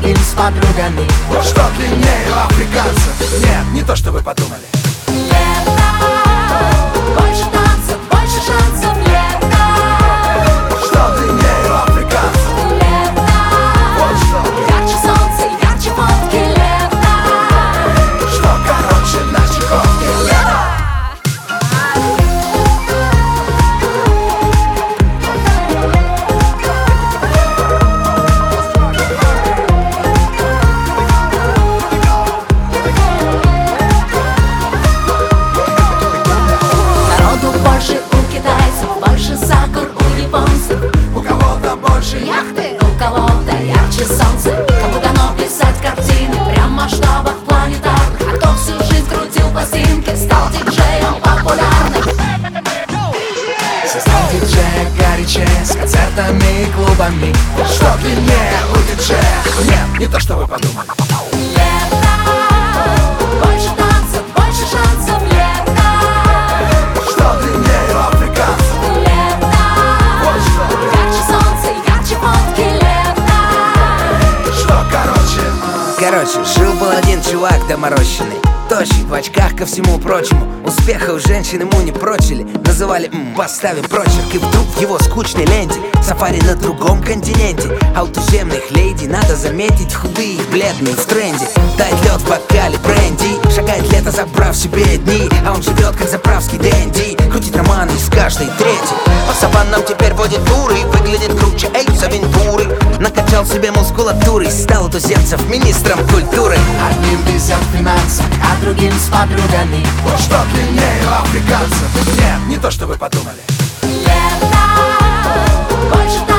другим с подругами. Вот что длиннее у африканцев? Нет, не то, что вы подумали. Лето, больше танцев, больше шансов. Лето, Что длиннее у африканцев? лето, Вот что. ярче солнце, ярче фотки. Лето, Что короче на чехотке? Лето. народу больше у китайцев, больше сакур у японцев. У кого-то больше Яхты, у кого-то ярче солнце. Кому дано писать картины прям в масштабах планетарных. А кто всю жизнь крутил пластинки, стал диджеем популярным. Сезон диджея горячее, с концертами и клубами. Что длиннее у диджея? Нет, не то, что вы подумали. Лето, больше танцев, больше шансов. Лето, Что длиннее у африканцев? лето, Вот что. ярче солнце, ярче фотки. Лето, Что Короче, жил-был один чувак доморощенный, тощий, в очках ко всему прочему. Успеха у женщин ему не прочили, называли поставим прочерк. И вдруг в его скучной ленте сафари на другом континенте. А у туземных леди, надо заметить, худые и бледные в тренде. Тает лед в бокале бренди, шагает лето, забрав себе дни. А он живет как заправский дэнди, крутит романы из каждой трети. По саваннам теперь водит туры, выглядит круче Эйс Авентуры. Накачал себе мускулатурой, стал у туземцев министром культуры. одним везет финансы, а другим с подругами. Вот что длиннее у африканцев? Нет, не то, что вы подумали. Лето, больше